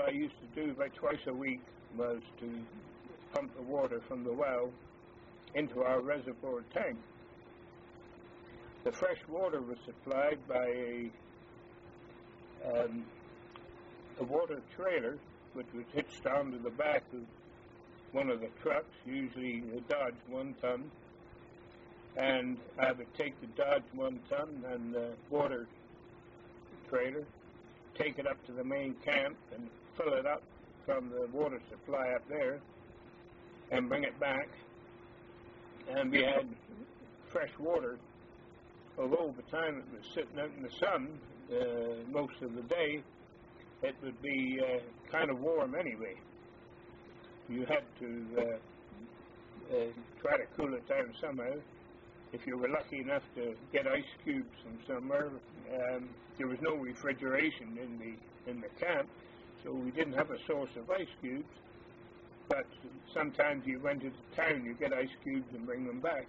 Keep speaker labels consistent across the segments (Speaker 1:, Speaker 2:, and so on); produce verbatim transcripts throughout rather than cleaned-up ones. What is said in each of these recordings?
Speaker 1: I used to do about twice a week was to pump the water from the well into our reservoir tank. The fresh water was supplied by a, um, a water trailer which was hitched onto the back of one of the trucks, usually a Dodge one-ton, and I would take the Dodge one-ton and the water trailer, take it up to the main camp and fill it up from the water supply up there and bring it back, and we had fresh water. Although the time it was sitting out in the sun uh, most of the day, it would be uh, kind of warm anyway. You had to uh, uh, try to cool it down somehow. If you were lucky enough to get ice cubes from somewhere, um, there was no refrigeration in the in the camp, so we didn't have a source of ice cubes. But sometimes you went into town, you get ice cubes and bring them back.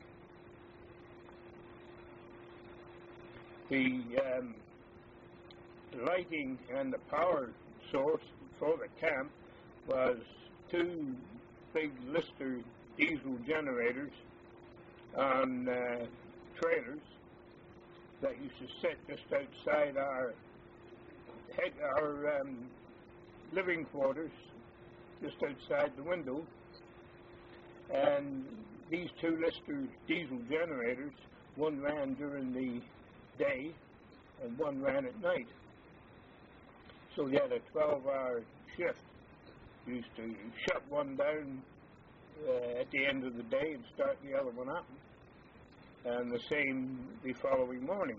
Speaker 1: The um, lighting and the power source for the camp was two big Lister diesel generators on uh, trailers that used to sit just outside our head, our um, living quarters, just outside the window. And these two Lister diesel generators, one ran during the day and one ran at night. So you had a twelve hour shift. You used to shut one down uh, at the end of the day and start the other one up, and the same the following morning.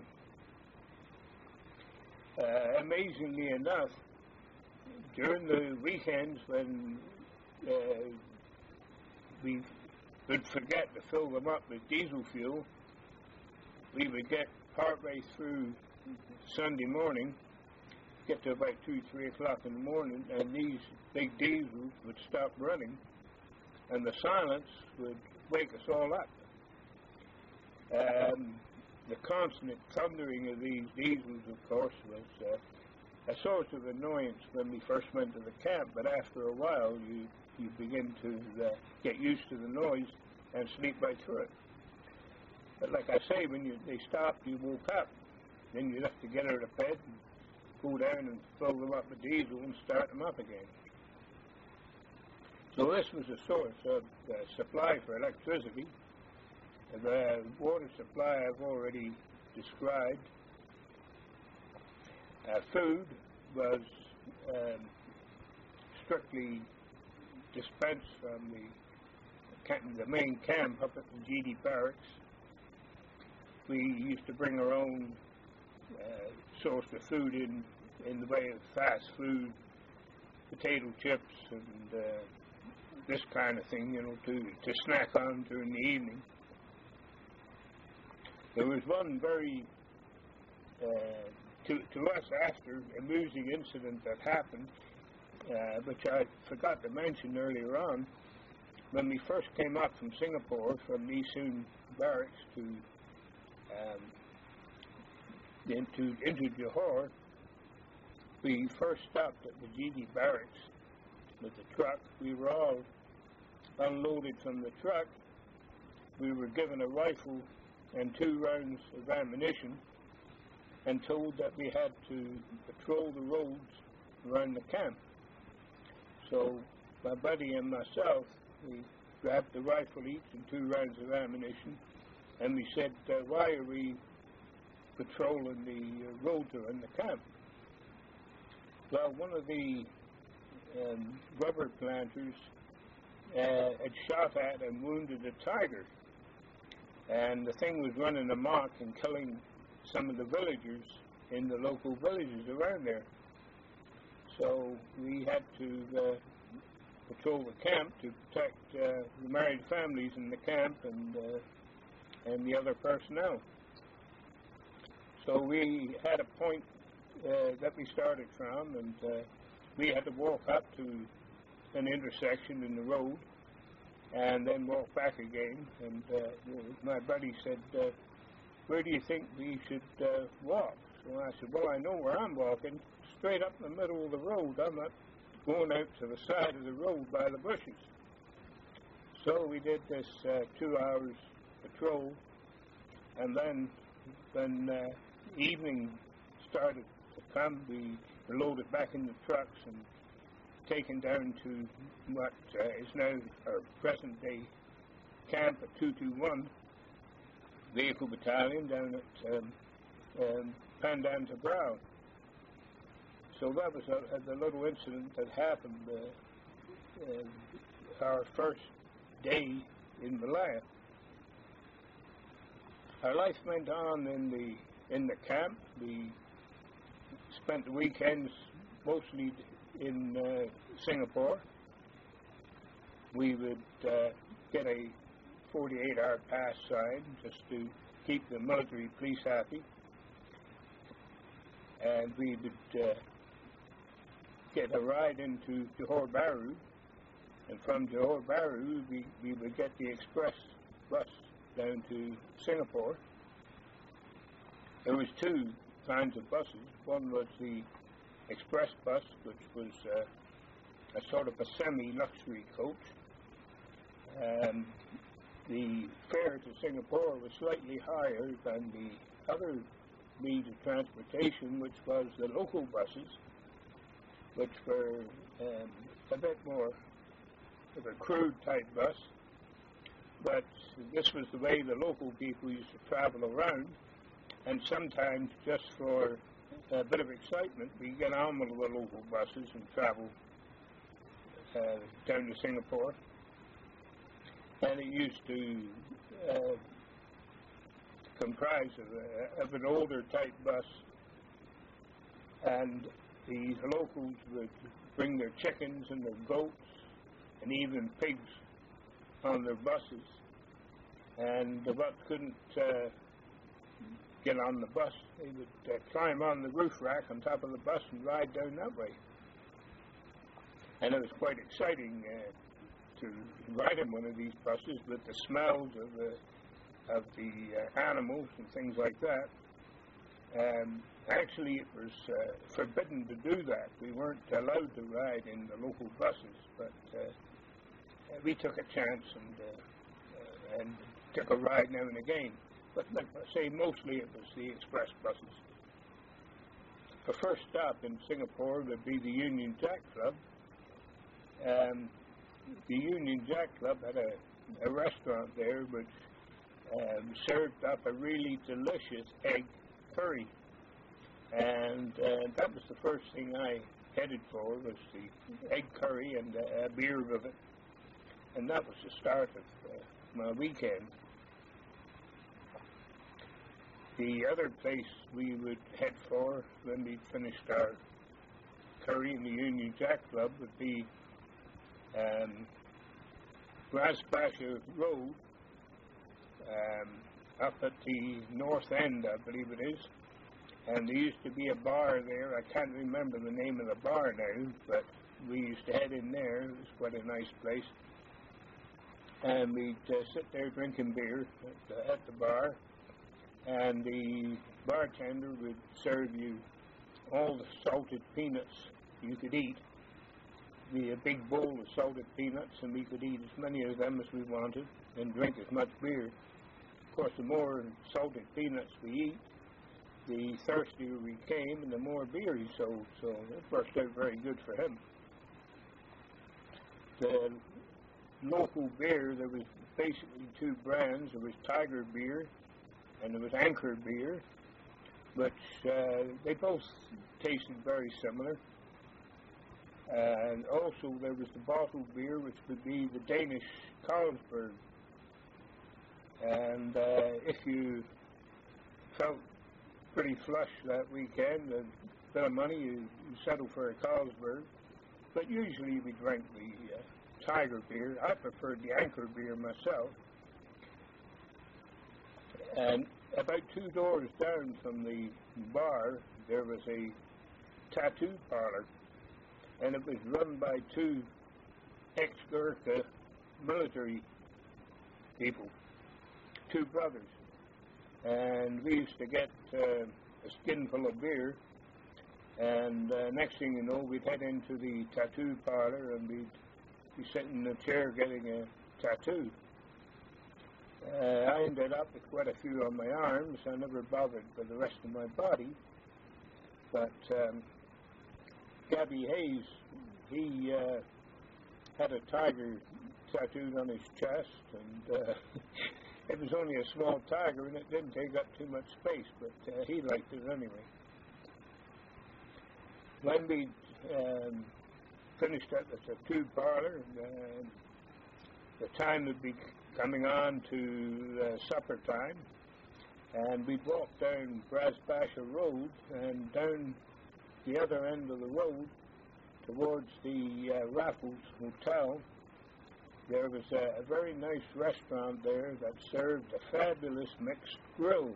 Speaker 1: Uh, amazingly enough, during the weekends when uh, we would forget to fill them up with diesel fuel, we would get partway through Sunday morning, get to about two, three o'clock in the morning, and these big diesels would stop running, and the silence would wake us all up. Um, the constant thundering of these diesels, of course, was uh, a source of annoyance when we first went to the camp, but after a while you, you begin to uh, get used to the noise and sleep right through it. But like I say, when you, they stopped, you woke up. Then you'd have to get out of bed and go down and fill them up with diesel and start them up again. So this was a source of uh, supply for electricity. The water supply I've already described. Uh, food was um, strictly dispensed from the, the main camp up at the G D barracks. We used to bring our own uh, source of food in, in the way of fast food, potato chips, and uh, this kind of thing, you know, to, to snack on during the evening. There was one very, uh, to, to us after, amusing incident that happened, uh, which I forgot to mention earlier on. When we first came up from Singapore, from Nee Soon barracks to Um, into, into Johor, we first stopped at the G D barracks with the truck. We were all unloaded from the truck. We were given a rifle and two rounds of ammunition and told that we had to patrol the roads around the camp. So my buddy and myself, we grabbed the rifle each and two rounds of ammunition. And we said, uh, why are we patrolling the uh, roads around the camp? Well, one of the um, rubber planters uh, had shot at and wounded a tiger. And the thing was running amok and killing some of the villagers in the local villages around there. So we had to uh, patrol the camp to protect uh, the married families in the camp and uh, and the other personnel. So we had a point uh, that we started from, and uh, we had to walk up to an intersection in the road and then walk back again. And uh, my buddy said, uh, where do you think we should uh, walk? So I said, well, I know where I'm walking, straight up in the middle of the road. I'm not going out to the side of the road by the bushes. So we did this uh, two hours patrol, and then when uh, evening started to come, we were loaded back in the trucks and taken down to what uh, is now our present-day camp at two two one Vehicle Battalion down at um, um, Pandanta Brow. So that was a, a, the little incident that happened uh, uh, our first day in Malaya. Our life went on in the in the camp. We spent the weekends mostly in uh, Singapore. We would uh, get a forty-eight hour pass sign just to keep the military police happy, and we would uh, get a ride into Johor Bahru, and from Johor Bahru we, we would get the express bus down to Singapore. There was two kinds of buses. One was the express bus, which was uh, a sort of a semi-luxury coach. Um, the fare to Singapore was slightly higher than the other means of transportation, which was the local buses, which were um, a bit more of a crude type bus. But this was the way the local people used to travel around, and sometimes just for a bit of excitement, we get on with the local buses and travel uh, down to Singapore. And it used to uh, comprise of, a, of an older type bus, and the locals would bring their chickens and their goats and even pigs on their buses, and the bus couldn't uh, get on the bus. They would uh, climb on the roof rack on top of the bus and ride down that way. And it was quite exciting uh, to ride in one of these buses with the smells of the of the uh, animals and things like that. Um, actually, it was uh, forbidden to do that. We weren't allowed to ride in the local buses, but uh, we took a chance and uh, and took a ride now and again. But like I say, mostly it was the express buses. The first stop in Singapore would be the Union Jack Club. Um, the Union Jack Club had a, a restaurant there which um, served up a really delicious egg curry. And uh, that was the first thing I headed for, was the egg curry and uh, a beer with it. And that was the start of uh, my weekend. The other place we would head for when we finished our curry in the Union Jack Club would be um, Ras Basha Road, um, up at the north end, I believe it is. And there used to be a bar there. I can't remember the name of the bar now, but we used to head in there. It was quite a nice place. And we'd uh, sit there drinking beer at the, at the bar, and the bartender would serve you all the salted peanuts you could eat. Be a big bowl of salted peanuts, and we could eat as many of them as we wanted and drink as much beer. Of course, the more salted peanuts we eat, the thirstier we came and the more beer he sold, so it worked out very good for him. The local beer, there was basically two brands. There was Tiger beer and there was Anchor beer, which uh, they both tasted very similar. And also there was the bottled beer, which would be the Danish Carlsberg. And uh, if you felt pretty flush that weekend, a bit of money, you, you settle for a Carlsberg. But usually we drank the uh, Tiger beer. I preferred the Anchor beer myself. And about two doors down from the bar, there was a tattoo parlor, and it was run by two ex-Gurkha military people, two brothers. And we used to get uh, a skinful of beer, And uh, next thing you know, we'd head into the tattoo parlor and we'd be sitting in a chair getting a tattoo. Uh, I ended up with quite a few on my arms. I never bothered with the rest of my body. But um, Gabby Hayes, he uh, had a tiger tattooed on his chest, and uh, it was only a small tiger, and it didn't take up too much space, but uh, he liked it anyway. When we um, finished at the tattoo parlor, uh, the time would be coming on to uh, supper time, and we'd walk down Brasbasha Road, and down the other end of the road towards the uh, Raffles Hotel, there was a, a very nice restaurant there that served a fabulous mixed grill,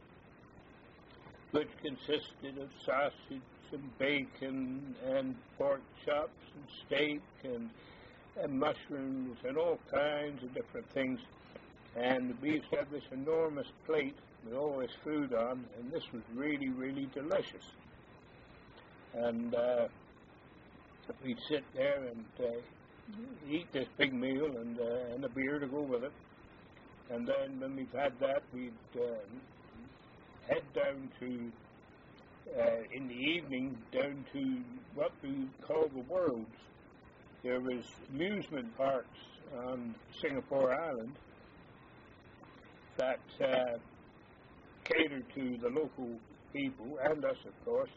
Speaker 1: which consisted of sausage and bacon and pork chops and steak and, and mushrooms and all kinds of different things. And we used to have this enormous plate with all this food on, and this was really, really delicious. And uh, we'd sit there and uh, eat this big meal and, uh, and a beer to go with it. And then when we've had that, we'd uh, head down to, uh, in the evening, down to what we call the Worlds. There was amusement parks on Singapore Island that uh, catered to the local people, and us, of course.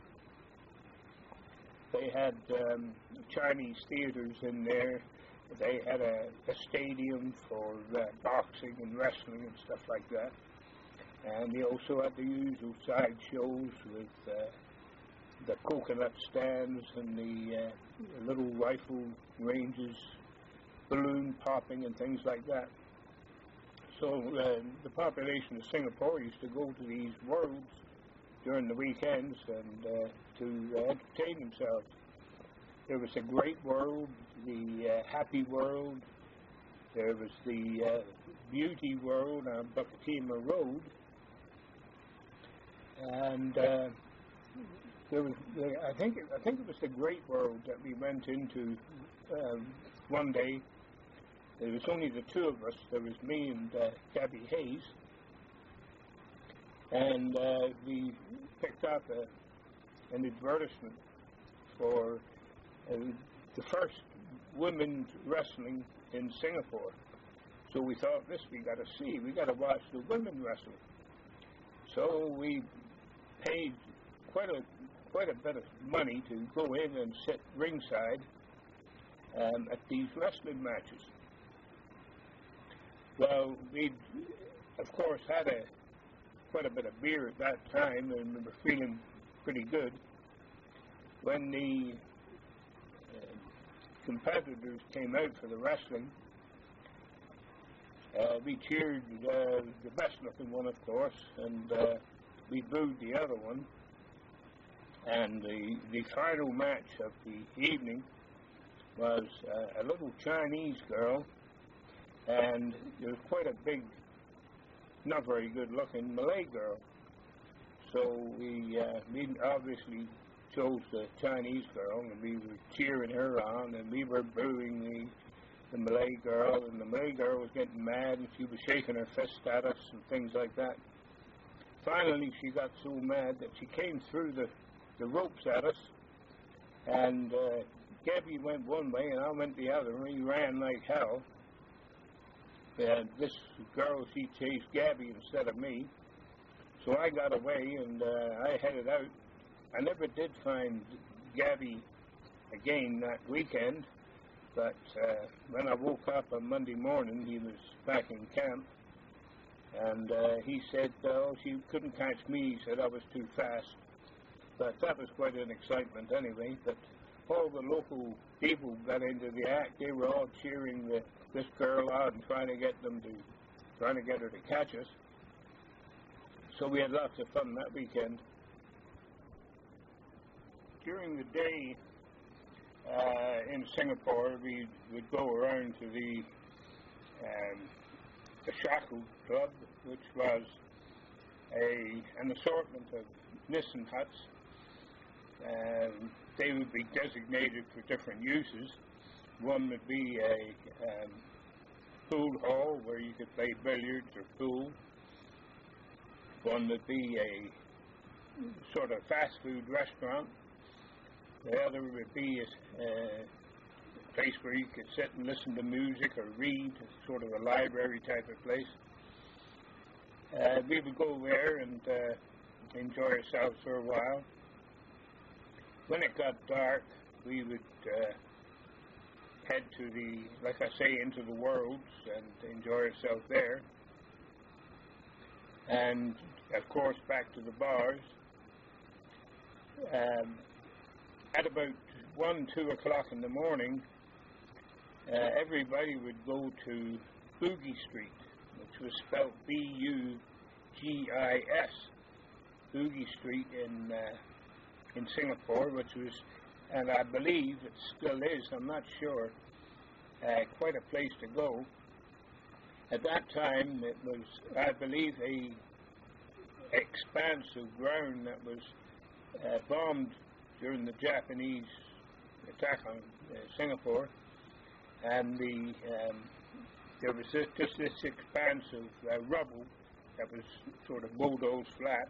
Speaker 1: They had um, Chinese theaters in there. They had a, a stadium for uh, boxing and wrestling and stuff like that. And they also had the usual side shows with uh, the coconut stands and the, uh, the little rifle ranges, balloon popping and things like that. So uh, the population of Singapore used to go to these worlds during the weekends and uh, to uh, entertain themselves. There was a Great World, the uh, Happy World, there was the uh, Beauty World on Bukatima Road, and uh, there was, I think, I think it was the Great World that we went into um, one day. There was only the two of us. There was me and uh, Gabby Hayes, and uh, we picked up a, an advertisement for uh, the first women's wrestling in Singapore. So we thought, this we got to see. We got to watch the women wrestling. So we paid quite a quite a bit of money to go in and sit ringside um, at these wrestling matches. Well, we'd of course had a quite a bit of beer at that time, and we were feeling pretty good. When the uh, competitors came out for the wrestling, uh, we cheered uh, the best-looking one, of course, and uh, we booed the other one. And the, the final match of the evening was uh, a little Chinese girl, and there was quite a big, not very good-looking Malay girl. So we, uh, we obviously chose the Chinese girl, and we were cheering her on, and we were booing the, the Malay girl, and the Malay girl was getting mad, and she was shaking her fist at us and things like that. Finally, she got so mad that she came through the, the ropes at us, and uh, Gabby went one way, and I went the other, and we ran like hell. And this girl, she chased Gabby instead of me. So I got away, and uh, I headed out. I never did find Gabby again that weekend, but uh, when I woke up on Monday morning, he was back in camp, and uh, he said, oh, she couldn't catch me. He said I was too fast. But that was quite an excitement anyway. But all the local people got into the act. They were all cheering the, this girl on and trying to get them to, trying to get her to catch us. So we had lots of fun that weekend. During the day uh, in Singapore, we would go around to the um, the Shackle Club, which was a an assortment of Nissen huts. Um, they would be designated for different uses. One would be a um, pool hall where you could play billiards or pool. One would be a sort of fast food restaurant. The other would be a, a place where you could sit and listen to music or read, sort of a library type of place. Uh, we would go there and uh, enjoy ourselves for a while. When it got dark, we would uh, head to the, like I say, into the worlds and enjoy ourselves there. And, of course, back to the bars. Um, at about one, two o'clock in the morning, uh, everybody would go to Bugis Street, which was spelled B U G I S, Bugis Street in uh, in Singapore, which was, and I believe it still is, I'm not sure, uh, quite a place to go. At that time, it was, I believe, a expanse of ground that was uh, bombed during the Japanese attack on uh, Singapore, and the um, there was this, just this expanse of uh, rubble that was sort of bulldozed flat.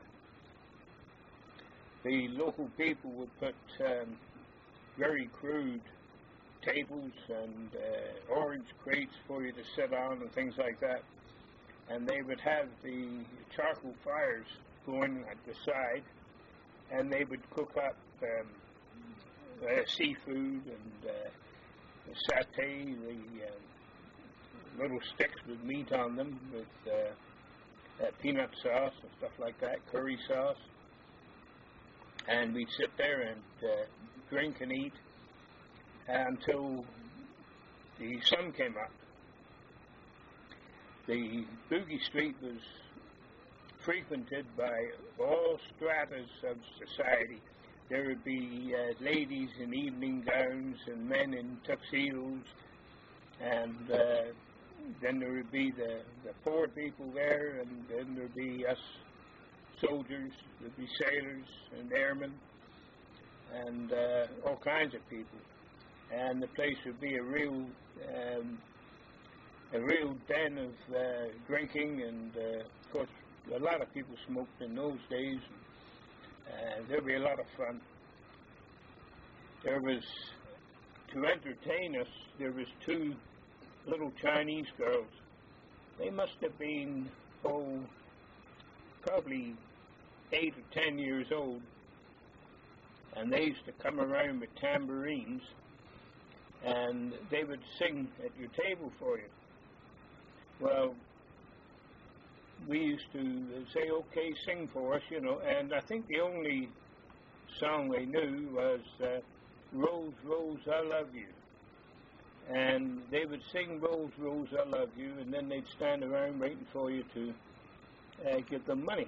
Speaker 1: The local people would put um, very crude tables and uh, orange crates for you to sit on and things like that. And they would have the charcoal fires going at the side, and they would cook up um, uh, seafood and uh, satay, the uh, little sticks with meat on them, with uh, uh, peanut sauce and stuff like that, curry sauce. And we'd sit there and uh, drink and eat until the sun came up. The Bugis Street was frequented by all stratas of society. There would be uh, ladies in evening gowns and men in tuxedos, and uh, then there would be the, the poor people there, and then there would be us soldiers, there would be sailors and airmen, and uh, all kinds of people. And the place would be a real um, a real den of uh, drinking, and uh, of course a lot of people smoked in those days. And uh, there'd be a lot of fun. There was, to entertain us, there was two little Chinese girls. They must have been, oh, probably eight or ten years old, and they used to come around with tambourines, and they would sing at your table for you. Well, we used to say, okay, sing for us, you know, and I think the only song they knew was uh, Rose, Rose, I Love You. And they would sing Rose, Rose, I Love You, and then they'd stand around waiting for you to uh, give them money.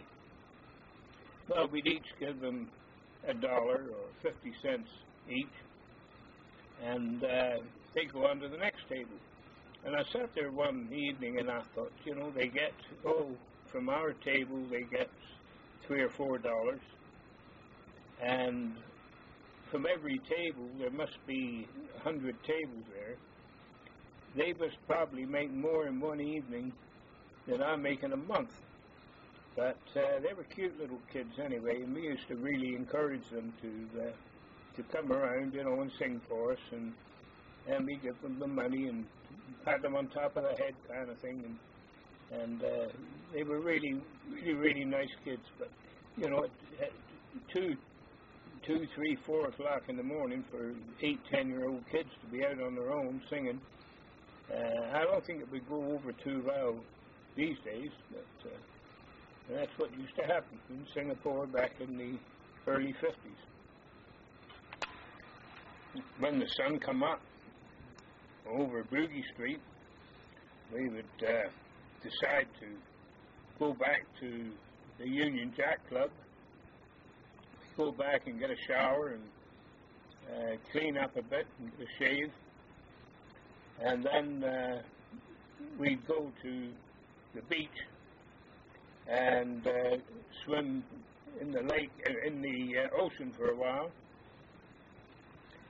Speaker 1: Well, we'd each give them a dollar or fifty cents each, and uh, they'd go on to the next table. And I sat there one evening and I thought, you know, they get, oh, from our table they get three or four dollars, and from every table, there must be a hundred tables there. They must probably make more in one evening than I make in a month. But uh, they were cute little kids anyway, and we used to really encourage them to uh, to come around, you know, and sing for us, and and we give them the money and pat them on top of the head, kind of thing, and and uh, they were really, really, really nice kids. But you know, at two, two, three, four o'clock in the morning for eight, ten-year-old kids to be out on their own singing, uh, I don't think it would go over too well these days. But uh, that's what used to happen in Singapore back in the early fifties. When the sun come up over Bugis Street, we would uh, decide to go back to the Union Jack Club. We'd go back and get a shower and uh, clean up a bit and get a shave. And then uh, we'd go to the beach and uh, swim in the lake, in the uh, ocean for a while,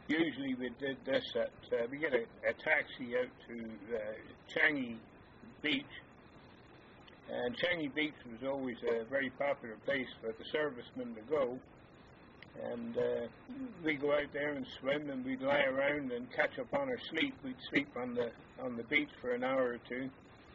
Speaker 1: usually we did this at, uh, we get a, a taxi out to uh, Changi Beach, and Changi Beach was always a very popular place for the servicemen to go, and uh, we'd go out there and swim, and we'd lie around and catch up on our sleep. We'd sleep on the on the beach for an hour or two,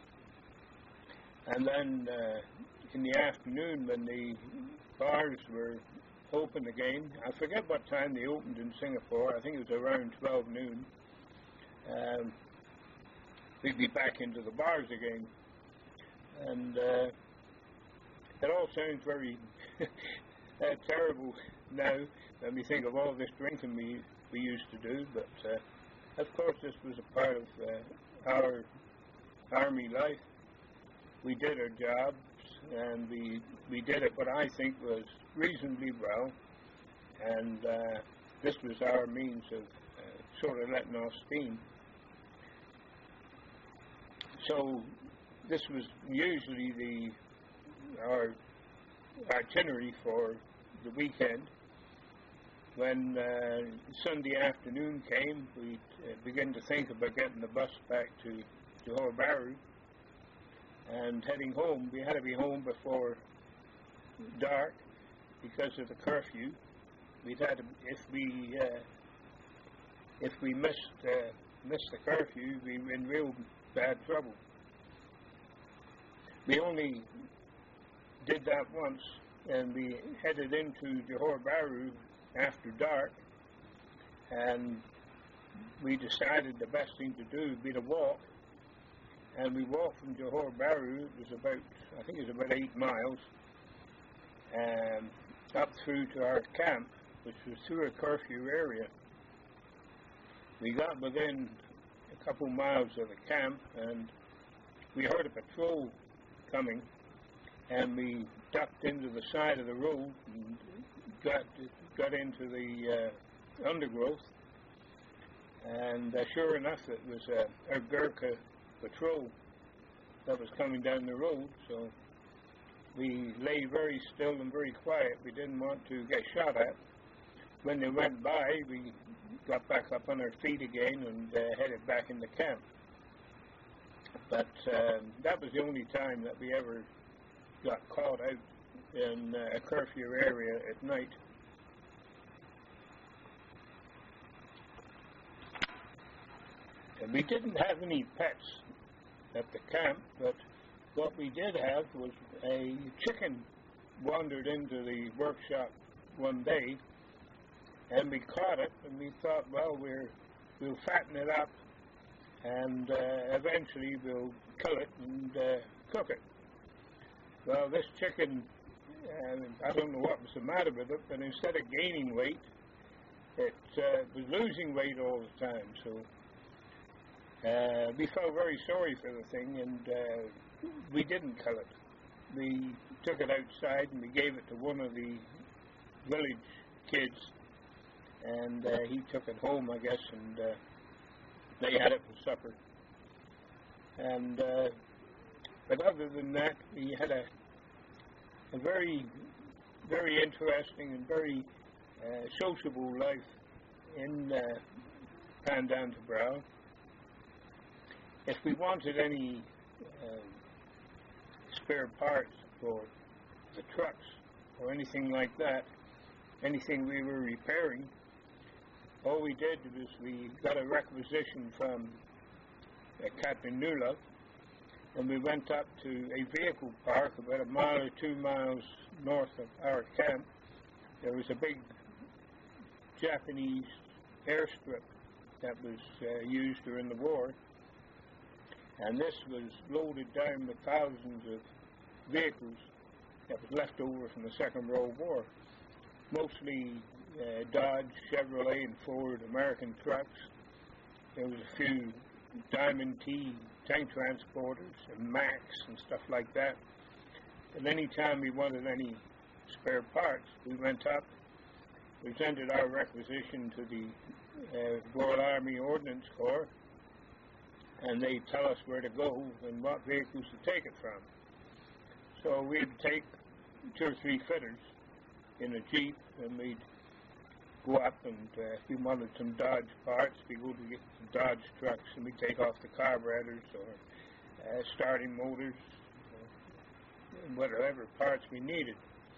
Speaker 1: and then uh, in the afternoon when the bars were open again, I forget what time they opened in Singapore, I think it was around twelve noon, um, we'd be back into the bars again. And uh, it all sounds very uh, terrible now when we think of all this drinking we, we used to do, but uh, of course this was a part of uh, our army life. We did our jobs, and we, we did it what I think was reasonably well, and uh, this was our means of uh, sort of letting off steam. So this was usually the our itinerary for the weekend. When uh, Sunday afternoon came, we'd uh, begin to think about getting the bus back to Johor Bahru and heading home. We had to be home before dark because of the curfew. We'd had to, if we uh, if we missed uh, missed the curfew, we were in real bad trouble. We only did that once, and we headed into Johor Bahru after dark, and we decided the best thing to do would be to walk. And we walked from Johor Bahru. It was about, I think it was about eight miles, um, up through to our camp, which was through a curfew area. We got within a couple miles of the camp, and we heard a patrol coming, and we ducked into the side of the road and got got into the uh, undergrowth. And uh, sure enough, it was uh, a Gurkha patrol that was coming down the road, so we lay very still and very quiet. We didn't want to get shot at. When they went by, we got back up on our feet again and uh, headed back into camp. But um, that was the only time that we ever got caught out in uh, a curfew area at night. And we didn't have any pets at the camp, but what we did have was a chicken wandered into the workshop one day, and we caught it, and we thought, well, we're, we'll fatten it up, and uh, eventually we'll kill it and uh, cook it. Well, this chicken, uh, I don't know what was the matter with it, but instead of gaining weight, it uh, was losing weight all the time, so Uh, we felt very sorry for the thing, and uh, we didn't kill it. We took it outside and we gave it to one of the village kids, and uh, he took it home, I guess, and uh, they had it for supper. And uh, but other than that, we had a, a very, very interesting and very uh, sociable life in uh, Pandan Tebrau. If we wanted any uh, spare parts for the trucks or anything like that, anything we were repairing, all we did was we got a requisition from uh, Captain Nula, and we went up to a vehicle park about a mile or two miles north of our camp. There was a big Japanese airstrip that was uh, used during the war, and this was loaded down with thousands of vehicles that was left over from the Second World War. Mostly uh, Dodge, Chevrolet, and Ford American trucks. There was a few Diamond T tank transporters and Macs and stuff like that. And any time we wanted any spare parts, we went up, presented our requisition to the uh, Royal Army Ordnance Corps, and they tell us where to go and what vehicles to take it from. So we'd take two or three fitters in a Jeep, and we'd go up and uh, if we wanted some Dodge parts, we go to get the Dodge trucks and we take off the carburetors or uh, starting motors, uh, whatever parts we needed.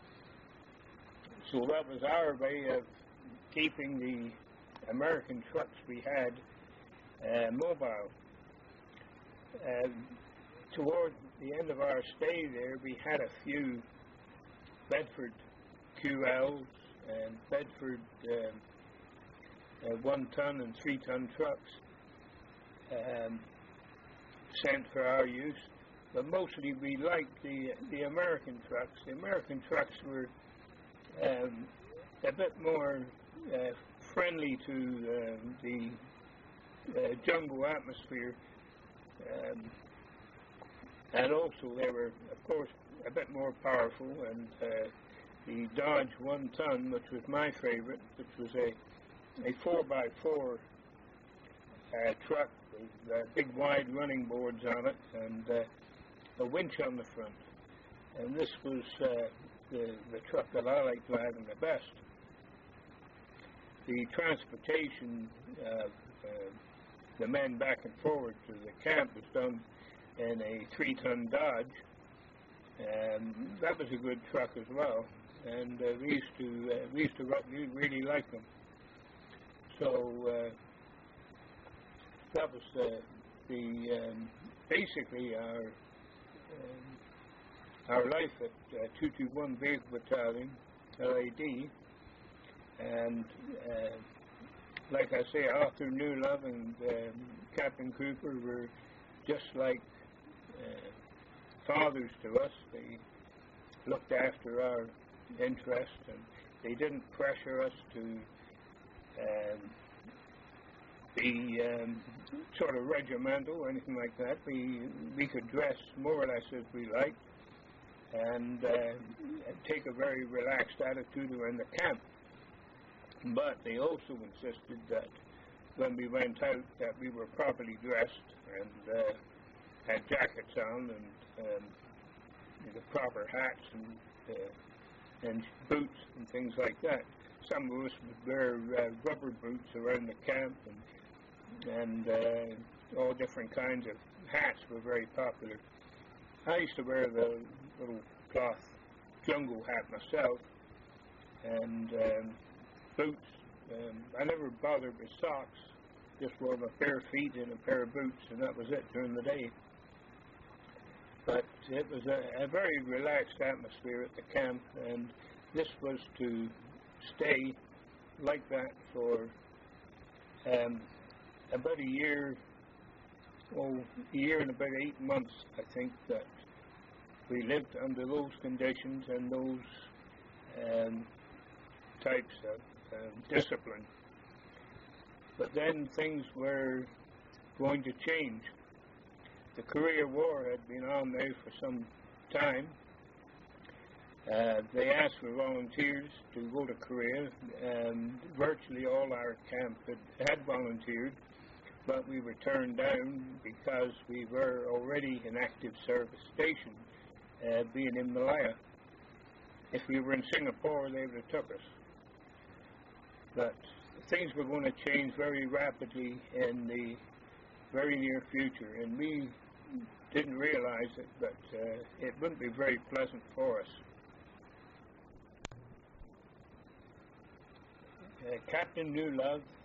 Speaker 1: So that was our way of keeping the American trucks we had uh, mobile. Uh, toward the end of our stay there, we had a few Bedford Q Ls and Bedford um, uh, one-ton and three-ton trucks um, sent for our use. But mostly we liked the the American trucks. The American trucks were um, a bit more uh, friendly to um, the uh, jungle atmosphere, um, and also they were, of course, a bit more powerful. And uh, the Dodge one-ton, which was my favorite, which was a a four by four uh, truck with uh, big wide running boards on it and uh, a winch on the front. And this was uh, the, the truck that I liked driving the best. The transportation of uh, the men back and forward to the camp was done in a three-ton Dodge, and that was a good truck as well. And uh, we used to uh, we used to really, really like them. So uh, that was uh, the um, basically our um, our life at uh, two two one Vehicle Battalion, L A D, and uh, like I say, Arthur Newlove and um, Captain Cooper were just like uh, fathers to us. They looked after our interest, and they didn't pressure us to um, be um, sort of regimental or anything like that. We we could dress more or less as we liked, and, uh, and take a very relaxed attitude around the camp. But they also insisted that when we went out that we were properly dressed and uh, had jackets on and um, the proper hats and uh, and boots and things like that. Some of us would wear uh, rubber boots around the camp, and, and uh, all different kinds of hats were very popular. I used to wear the little cloth jungle hat myself, and um, boots. Um, I never bothered with socks, just wore my bare feet and a pair of boots, and that was it during the day. But it was a, a very relaxed atmosphere at the camp, and this was to stay like that for um, about a year, oh, a year and about eight months, I think, that we lived under those conditions and those um, types of um, discipline. But then things were going to change. The Korea War had been on there for some time. Uh, they asked for volunteers to go to Korea, and virtually all our camp had, had volunteered, but we were turned down because we were already an active service station, uh, being in Malaya. If we were in Singapore, they would have took us. But things were going to change very rapidly in the very near future, and we didn't realize it, but uh, it wouldn't be very pleasant for us. Uh, Captain Newlove